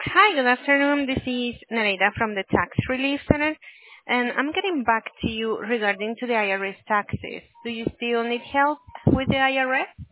Hi, good afternoon. This is Nereida from the Tax Relief Center, and I'm getting back to you regarding to the IRS taxes. Do you still need help with the IRS?